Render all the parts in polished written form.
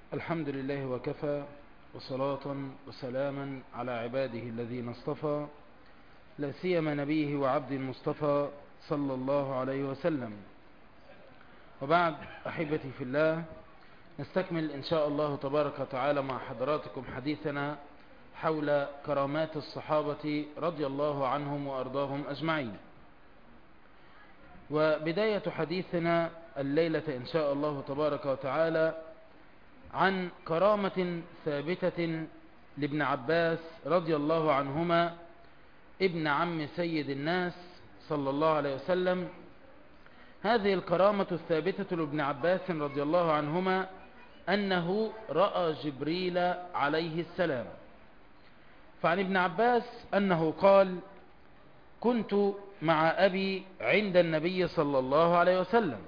الحمد لله وكفى، وصلاة وسلاما على عباده الذين اصطفى، لا سيما نبيه وعبد المصطفى صلى الله عليه وسلم. وبعد، أحبتي في الله، نستكمل إن شاء الله تبارك وتعالى مع حضراتكم حديثنا حول كرامات الصحابة رضي الله عنهم وأرضاهم أجمعين. وبداية حديثنا الليلة إن شاء الله تبارك وتعالى عن كرامة ثابتة لابن عباس رضي الله عنهما، ابن عم سيد الناس صلى الله عليه وسلم. هذه الكرامة الثابتة لابن عباس رضي الله عنهما أنه رأى جبريل عليه السلام. فعن ابن عباس أنه قال: كنت مع أبي عند النبي صلى الله عليه وسلم،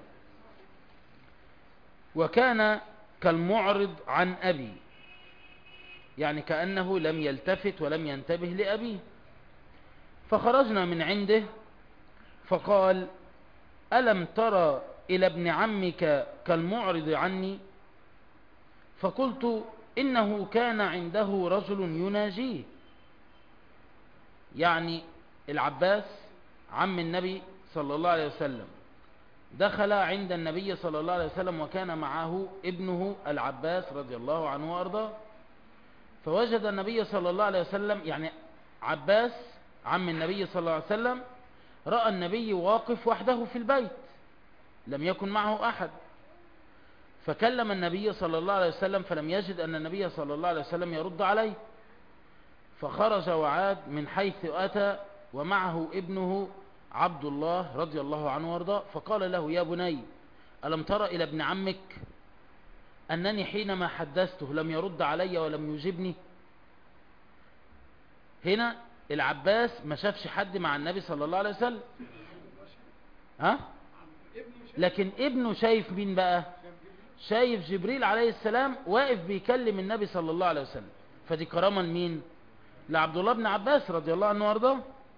وكان كالمعرض عن أبي، يعني كأنه لم يلتفت ولم ينتبه لأبيه. فخرجنا من عنده فقال: ألم ترى إلى ابن عمك كالمعرض عني؟ فقلت: إنه كان عنده رجل يناجيه. يعني العباس عم النبي صلى الله عليه وسلم دخل عند النبي صلى الله عليه وسلم، وكان معه ابنه العباس رضي الله عنه وأرضاه. فوجد النبي صلى الله عليه وسلم، يعني عباس عم النبي صلى الله عليه وسلم، رأى النبي واقف وحده في البيت، لم يكن معه أحد. فكلم النبي صلى الله عليه وسلم، فلم يجد أن النبي صلى الله عليه وسلم يرد عليه، فخرج وعاد من حيث أتى، ومعه ابنه عبد الله رضي الله عنه وارضاه. فقال له: يا بني، ألم ترى إلى ابن عمك أنني حينما حدثته لم يرد علي ولم يجبني؟ هنا العباس ما شافش حد مع النبي صلى الله عليه وسلم، لكن ابنه شايف مين بقى؟ شايف جبريل عليه السلام واقف بيكلم النبي صلى الله عليه وسلم. فدي كرامة لمين؟ لعبد الله بن عباس رضي الله عنه وارضاه.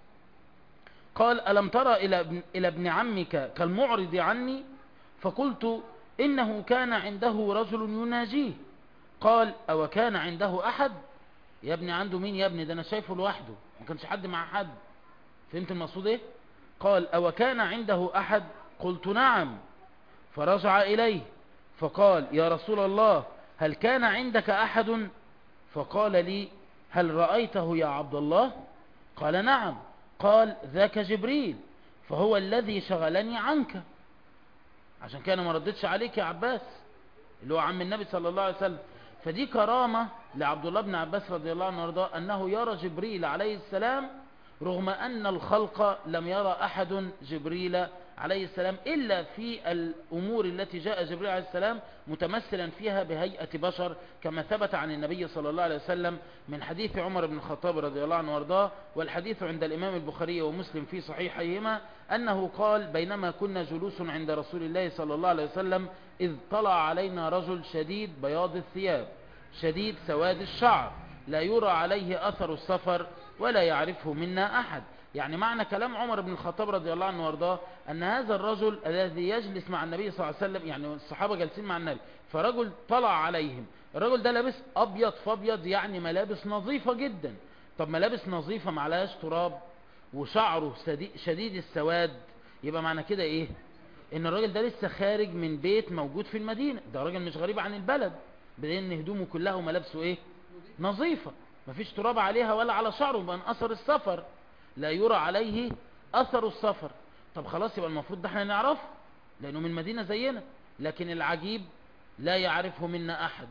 قال: ألم ترى إلى ابن عمك كالمعرض عني؟ فقلت: إنه كان عنده رجل يناجيه. قال: أو كان عنده أحد؟ يا ابني عنده مين يا ابني؟ ده أنا شايفه لوحده، ما كانش حد مع حد. فهمت المقصود ايه؟ قال: أو كان عنده أحد؟ قلت: نعم. فرجع إليه فقال: يا رسول الله، هل كان عندك أحد؟ فقال لي: هل رأيته يا عبد الله؟ قال: نعم. قال: ذاك جبريل، فهو الذي شغلني عنك، عشان كان ما ردتش عليك يا عباس، اللي هو عم النبي صلى الله عليه وسلم. فدي كرامة لعبد الله بن عباس رضي الله عنه وارضاه، أنه يرى جبريل عليه السلام، رغم أن الخلق لم يرى أحد جبريل عليه السلام إلا في الأمور التي جاء جبريل عليه السلام متمثلا فيها بهيئة بشر، كما ثبت عن النبي صلى الله عليه وسلم من حديث عمر بن الخطاب رضي الله عنه وارضاه، والحديث عند الإمام البخاري ومسلم في صحيحيهما، أنه قال: بينما كنا جلوس عند رسول الله صلى الله عليه وسلم، إذ طلع علينا رجل شديد بياض الثياب شديد سواد الشعر، لا يرى عليه أثر السفر ولا يعرفه منا أحد. يعني معنى كلام عمر بن الخطاب رضي الله عنه وارضاه أن هذا الرجل الذي يجلس مع النبي صلى الله عليه وسلم، يعني الصحابة جالسين مع النبي، فرجل طلع عليهم، الرجل ده لابس أبيض فابيض، يعني ملابس نظيفة جدا. طب ملابس نظيفة معلهاش تراب، وشعره شديد السواد، يبقى معنى كده إيه؟ إن الراجل ده لسه خارج من بيت موجود في المدينة، ده راجل مش غريب عن البلد، بدين إن هدومه كلها وملابسه إيه؟ نظيفة، مفيش تراب عليها ولا على شعره، بأن أثر السفر لا يرى عليه أثر السفر. طب خلاص، يبقى المفروض ده احنا نعرفه لأنه من مدينة زينا، لكن العجيب لا يعرفه منا أحد.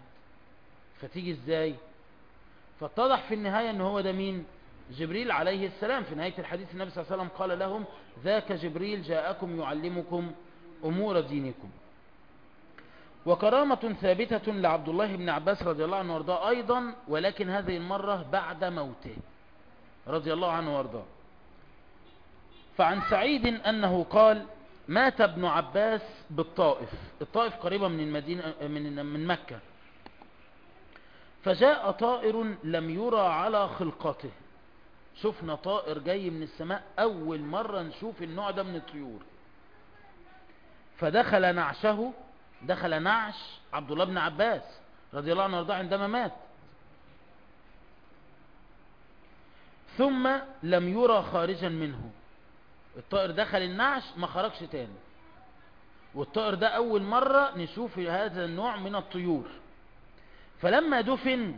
فتيجي ازاي؟ فاتضح في النهاية ان هو ده مين؟ جبريل عليه السلام. في نهاية الحديث النبي صلى الله عليه وسلم قال لهم: ذاك جبريل جاءكم يعلمكم أمور دينكم. وكرامة ثابتة لعبد الله بن عباس رضي الله عنه وارضاه أيضا، ولكن هذه المرة بعد موته رضي الله عنه وارضاه. فعن سعيد أنه قال: مات ابن عباس بالطائف، الطائف قريبة من المدينة من مكة، فجاء طائر لم يرى على خلقته. شفنا طائر جاي من السماء، أول مرة نشوف النوع ده من الطيور. فدخل نعشه، دخل نعش عبد الله بن عباس رضي الله عنه وارضاه عندما مات. ثم لم يرى خارجا منه، الطائر دخل النعش ما خرجش تاني، والطائر ده أول مرة نشوف هذا النوع من الطيور. فلما دفن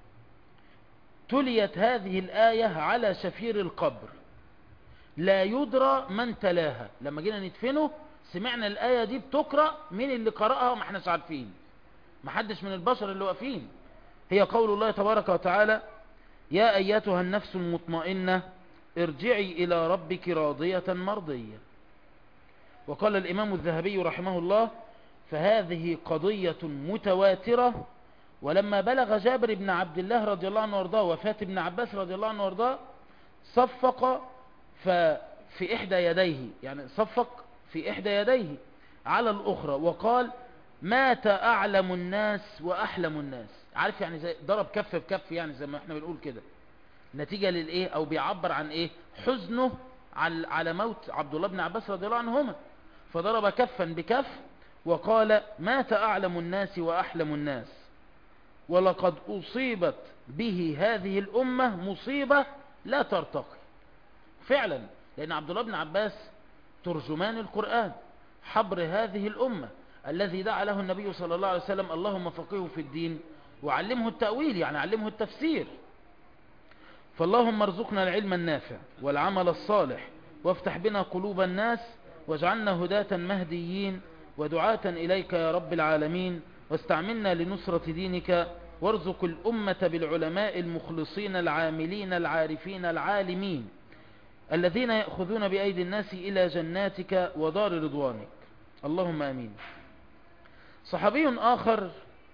تليت هذه الآية على شفير القبر، لا يدرى من تلاها. لما جينا ندفنه سمعنا الآية دي بتقرأ، مين اللي قرأها ما احناش عارفين، ما حدش من البشر اللي واقفين. هي قول الله تبارك وتعالى: يا أيتها النفس المطمئنة ارجعي إلى ربك راضية مرضية. وقال الإمام الذهبي رحمه الله: فهذه قضية متواترة، ولما بلغ جابر بن عبد الله رضي الله عنه وارضاه وفاة ابن عباس رضي الله عنه وارضاه صفق في إحدى يديه، يعني صفق في إحدى يديه على الأخرى وقال: مات أعلم الناس وأحلم الناس. عارف يعني زي ضرب كف بكف، يعني زي ما احنا بنقول كده، نتيجة للإيه، أو بيعبر عن إيه، حزنه على موت عبد الله بن عباس رضي الله عنهما. فضرب كفا بكف وقال: مات أعلم الناس وأحلم الناس، ولقد أصيبت به هذه الأمة مصيبة لا ترتقي. فعلا، لأن عبد الله بن عباس ترجمان القرآن، حبر هذه الأمة، الذي دعا له النبي صلى الله عليه وسلم: اللهم فقهه في الدين وعلمه التأويل، يعني علمه التفسير. فاللهم ارزقنا العلم النافع والعمل الصالح، وافتح بنا قلوب الناس، واجعلنا هداة مهديين ودعاة إليك يا رب العالمين، واستعملنا لنصرة دينك، وارزق الأمة بالعلماء المخلصين العاملين العارفين العالمين، الذين يأخذون بأيدي الناس إلى جناتك ودار رضوانك، اللهم آمين. صحابي آخر،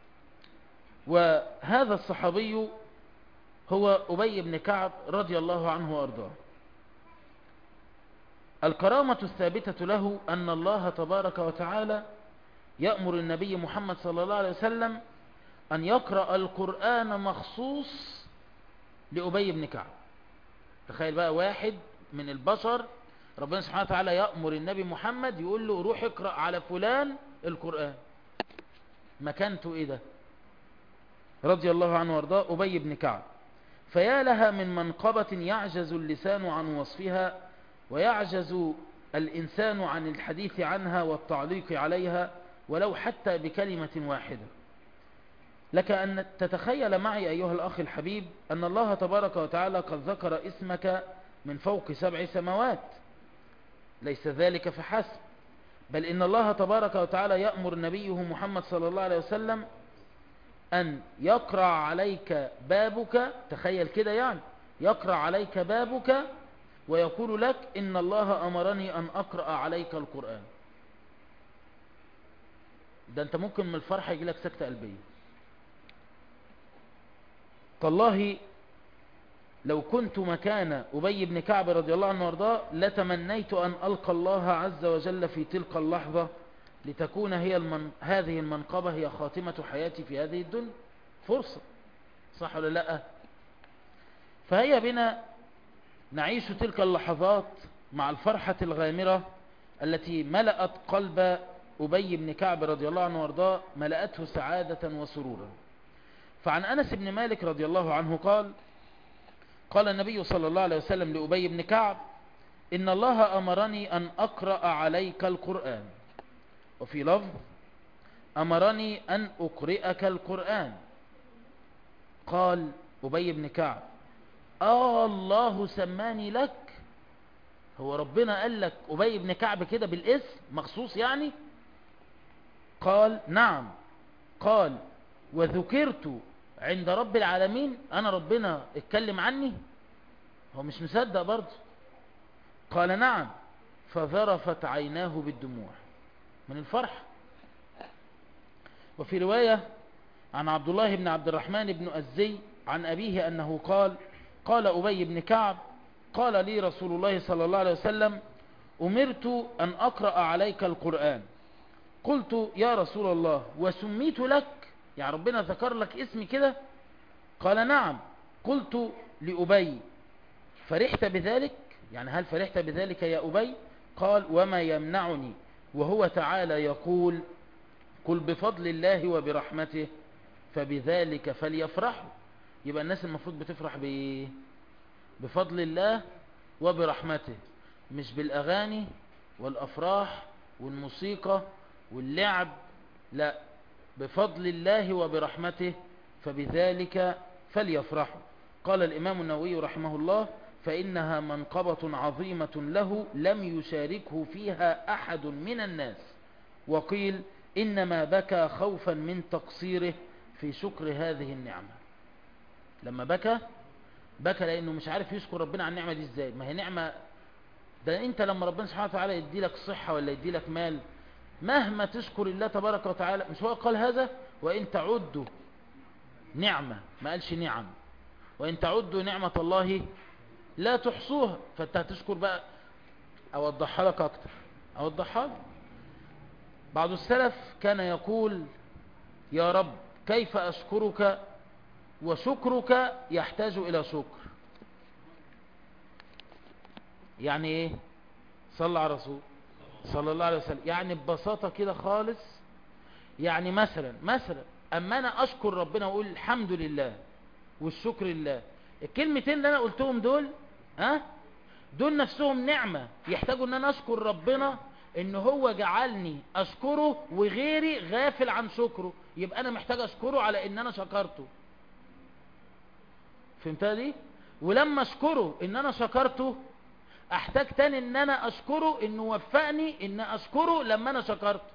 وهذا الصحابي هو أبي بن كعب رضي الله عنه وأرضاه. الكرامة الثابتة له أن الله تبارك وتعالى يأمر النبي محمد صلى الله عليه وسلم أن يقرأ القرآن مخصوص لأبي بن كعب. تخيل بقى واحد من البشر ربنا سبحانه وتعالى يأمر النبي محمد يقول له: روح اقرأ على فلان القرآن. مكانته ايه ده؟ رضي الله عنه وارضاه أبي بن كعب. فيا لها من منقبة يعجز اللسان عن وصفها، ويعجز الإنسان عن الحديث عنها والتعليق عليها ولو حتى بكلمة واحدة. لك أن تتخيل معي أيها الأخ الحبيب أن الله تبارك وتعالى قد ذكر اسمك من فوق 7 سماوات. ليس ذلك فحسب، بل إن الله تبارك وتعالى يأمر نبيه محمد صلى الله عليه وسلم أن يقرأ عليك بابك. تخيل كده، يعني يقرأ عليك بابك ويقول لك: إن الله أمرني أن أقرأ عليك القرآن. ده أنت ممكن من الفرح يجي لك سكتة قلبية. تالله لو كنت مكان أبي بن كعب رضي الله عنه وارضاه لتمنيت أن ألقى الله عز وجل في تلك اللحظة، لتكون هذه المنقبة هي خاتمة حياتي في هذه الدنيا. فرصة، صح ولا لا؟ فهيا بنا نعيش تلك اللحظات مع الفرحة الغامرة التي ملأت قلب أبي بن كعب رضي الله عنه وارضاه، ملأته سعادة وسرورا. فعن أنس بن مالك رضي الله عنه قال النبي صلى الله عليه وسلم لأبي بن كعب: إن الله أمرني أن أقرأ عليك القرآن. وفي لفظ: أمرني أن أقرئك القرآن. قال أبي بن كعب: الله سماني لك؟ هو ربنا قال لك أبي بن كعب كده بالاسم مخصوص يعني؟ قال: نعم. قال: وذكرت عند رب العالمين؟ أنا ربنا اتكلم عني؟ هو مش مصدق برضه. قال: نعم. فذرفت عيناه بالدموع من الفرح. وفي رواية عن عبد الله بن عبد الرحمن بن أزي عن أبيه أنه قال أبي بن كعب: قال لي رسول الله صلى الله عليه وسلم: أمرت أن أقرأ عليك القرآن. قلت: يا رسول الله، وسميت لك؟ يعني ربنا ذكر لك اسمي كده؟ قال: نعم. قلت لأبي: فرحت بذلك؟ يعني هل فرحت بذلك يا أبي؟ قال: وما يمنعني وهو تعالى يقول: قل بفضل الله وبرحمته فبذلك فليفرحوا. يبقى الناس المفروض بتفرح بفضل الله وبرحمته، مش بالأغاني والأفراح والموسيقى واللعب، لا، بفضل الله وبرحمته فبذلك فليفرحوا. قال الإمام النووي رحمه الله: فإنها منقبة عظيمة له لم يشاركه فيها أحد من الناس. وقيل إنما بكى خوفا من تقصيره في شكر هذه النعمة. لما بكى لأنه مش عارف يشكر ربنا على النعمة دي ازاي. ما هي نعمة، ده انت لما ربنا سبحانه وتعالى يدي لك صحة ولا يدي لك مال، مهما تشكر الله تبارك وتعالى، مش هو قال هذا؟ وإن تعدوا نعمة، ما قالش نعم، وإن تعدوا نعمة الله لا تحصوها. فانت هتشكر بقى. أوضحها لك أكتر، أوضحها لك. بعض السلف كان يقول: يا رب كيف أشكرك وشكرك يحتاج إلى شكر. يعني إيه؟ صلى على رسول صلى الله عليه وسلم. يعني ببساطة كده خالص، يعني مثلا أما أنا أشكر ربنا وأقول الحمد لله والشكر لله، الكلمتين اللي أنا قلتهم دول دول نفسهم نعمة، يحتاجوا أن أنا أشكر ربنا إن هو جعلني أشكره وغيري غافل عن شكره. يبقى أنا محتاج أشكره على إن أنا شكرته. فهمتها دي؟ ولما أشكره إن أنا شكرته، أحتاج تاني إن أنا أشكره إنه وفقني إن أشكره لما أنا شكرته،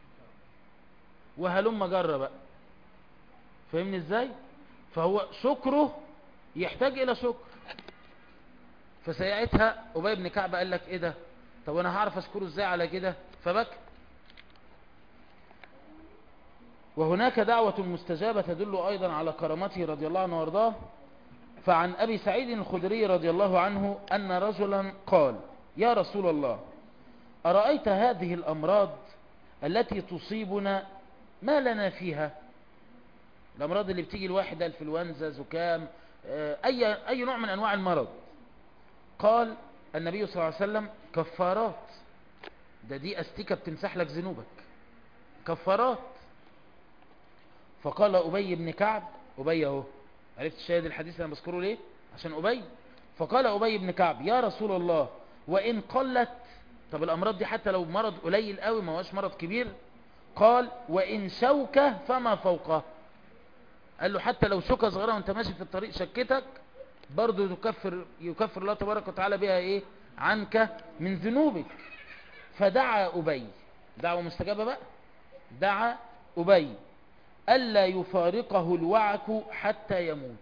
وهلم جرى بقى. فهمني إزاي؟ فهو شكره يحتاج إلى شكر. فساعتها أبي بن كعب قال لك: إيه ده؟ طب أنا هعرف أشكره إزاي على كده؟ فبكى. وهناك دعوة مستجابة تدل أيضا على كرامته رضي الله عنه وارضاه. فعن أبي سعيد الخدري رضي الله عنه أن رجلا قال: يا رسول الله، أرأيت هذه الأمراض التي تصيبنا ما لنا فيها؟ الأمراض اللي بتيجي الواحدة، الفلونزا، زكام، أي نوع من أنواع المرض. قال النبي صلى الله عليه وسلم: كفارات. دي أستيكة بتمسح لك ذنوبك، كفارات. فقال أبي بن كعب، أبي اهو، عرفت شاهد الحديث اللي أنا بذكره ليه؟ عشان أبي. فقال أبي بن كعب: يا رسول الله، وإن قلت. طب الأمراض دي حتى لو مرض قليل قوي، ما هوش مرض كبير. قال: وإن شوكة فما فوقه. قال له حتى لو شوكة صغيرة وانت ماشي في الطريق شكتك، برضو يكفر الله تبارك وتعالى بها ايه؟ عنك من ذنوبك. فدعا أبي، دعوة مستجابة بقى، دعا أبي ألا يفارقه الوعك حتى يموت.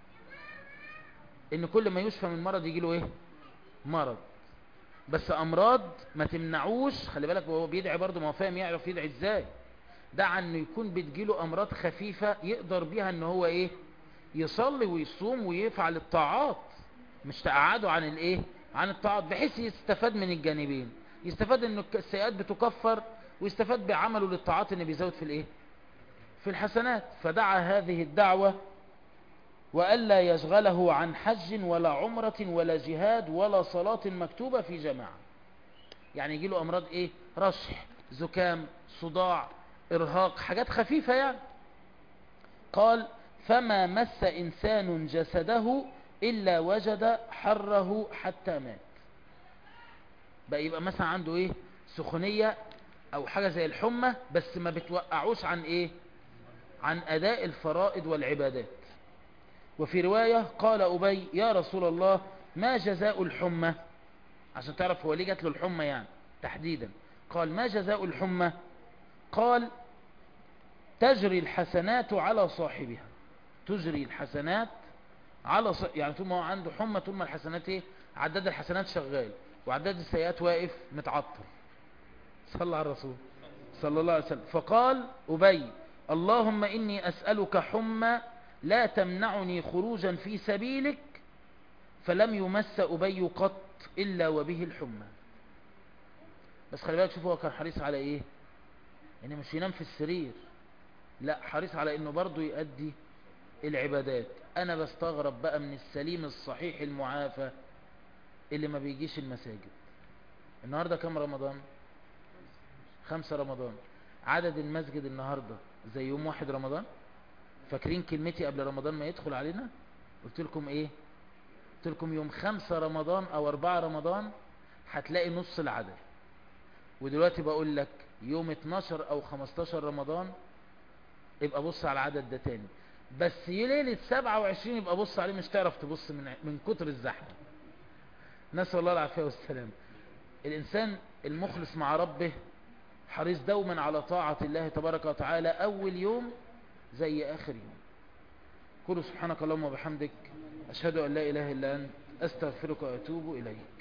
إن كل ما يشفى من مرض يجي له إيه؟ مرض. بس أمراض ما تمنعوش، خلي بالك وهو بيدعي برضه، ما هو فاهم يعرف يدعي إزاي. دعا إنه يكون بتجيله أمراض خفيفة يقدر بيها إن هو إيه؟ يصلي ويصوم ويفعل الطاعات، مش تقعده عن الإيه؟ عن الطاعات، بحيث يستفاد من الجانبين. يستفاد إن السيئات بتكفر، ويستفاد بعمله للطاعات إن بيزود في الإيه؟ في الحسنات. فدعا هذه الدعوة وألا يشغله عن حج ولا عمرة ولا جهاد ولا صلاة مكتوبة في جماعة. يعني يجي له أمراض إيه؟ رشح، زكام، صداع، إرهاق، حاجات خفيفة يعني. قال: فما مس إنسان جسده إلا وجد حره حتى مات. بقى يبقى مثلا عنده إيه؟ سخونية أو حاجة زي الحمى، بس ما بتوقعوش عن إيه؟ عن أداء الفرائض والعبادات. وفي رواية قال أبي: يا رسول الله، ما جزاء الحمى؟ عشان تعرف هو ليه جات له الحمى يعني تحديدا. قال: ما جزاء الحمى؟ قال: تجري الحسنات على صاحبها. تجري الحسنات على يعني طول ما هو عنده حمى، طول ما الحسنات ايه؟ عداد الحسنات شغال، وعداد السيئات واقف متعطل. صلى على الرسول صلى الله عليه وسلم. فقال أبي: اللهم إني أسألك حمى لا تمنعني خروجا في سبيلك. فلم يمس أبي قط إلا وبه الحمى. بس خلي بالك، شوفوا هو كان حريص على إيه؟ يعني مش ينام في السرير، لا، حريص على إنه برضو يؤدي العبادات. أنا بستغرب بقى من السليم الصحيح المعافى اللي ما بيجيش المساجد. النهاردة كم رمضان؟ 5 رمضان. عدد المسجد النهاردة زي يوم 1 رمضان؟ فاكرين كلمتي قبل رمضان ما يدخل علينا؟ قلت لكم ايه؟ قلت لكم يوم 5 رمضان او 4 رمضان هتلاقي نص العدد. ودلوقتي بقول لك يوم 12 او 15 رمضان يبقى بص على العدد ده تاني. بس ليلة 27 يبقى بص عليه، مش تعرف تبص من كتر الزحمة. نسأل الله العافية والسلام. الإنسان المخلص مع ربه حريص دوما على طاعة الله تبارك وتعالى، أول يوم زي آخر يوم. قولوا سبحانك اللهم وبحمدك، أشهد أن لا إله إلا أنت، أستغفرك وأتوب إليك.